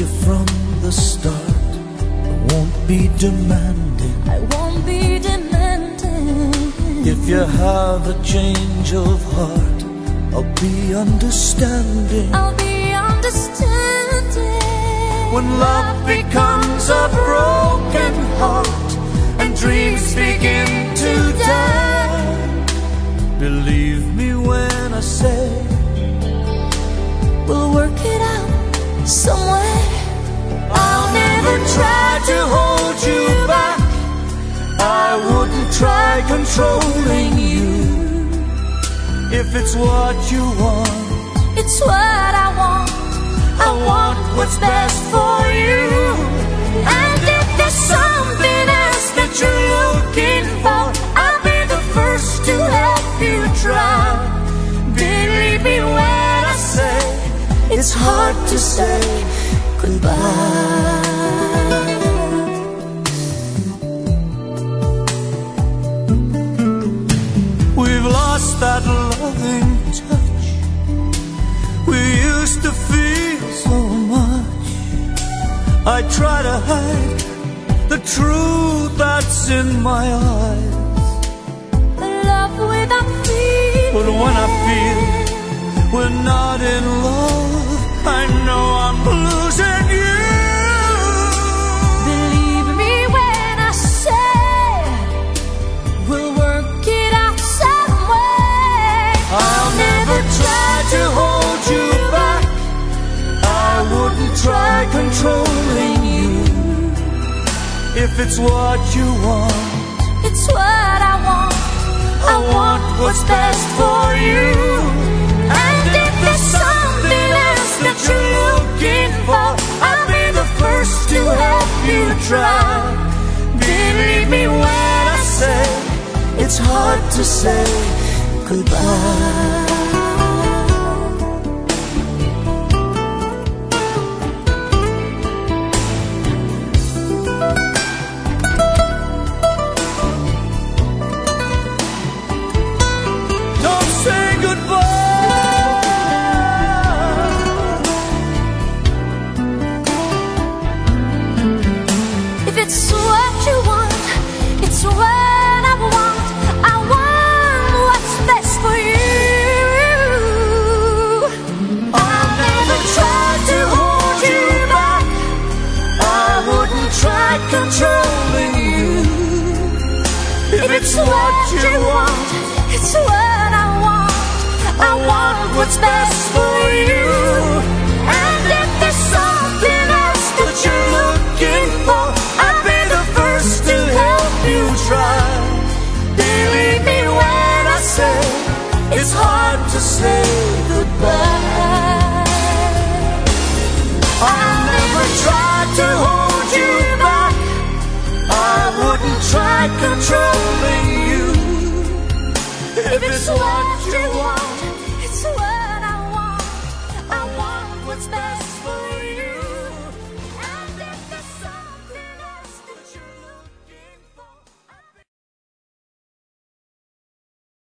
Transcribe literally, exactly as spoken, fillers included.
you from the start. I won't be demanding. I won't be demanding. If you have a change of heart, I'll be understanding. I'll be understanding. When love becomes a broken heart and dreams begin to die, believe me when I say we'll work it out somewhere. I'll never try to hold you back. I wouldn't try controlling you. If it's what you want, it's what I want. I want what's best for you. And if there's something else that you're looking for, I'll be the first to help you try. Believe me when I say it's hard to say goodbye. We've lost that loving touch we used to feel so much. I try to hide the truth that's in my eyes. Love without feeling. But when I feel we're not in love, I know I'm losing you. Believe me when I say we'll work it out some way. I'll never try to hold you back. I wouldn't try controlling you. If it's what you want, it's what I want. I want what's best for you. And if there's something else that you're looking for, I'll be the first to help you try. Believe me when I say it's hard to say goodbye. Controlling you. If it's what you want, it's what I want. I want what's best for you. And if there's something else that you're looking for, I'll be the first to help you try. Believe me when I say it's hard to say goodbye. I'll never try to hold you back. I wouldn't try control.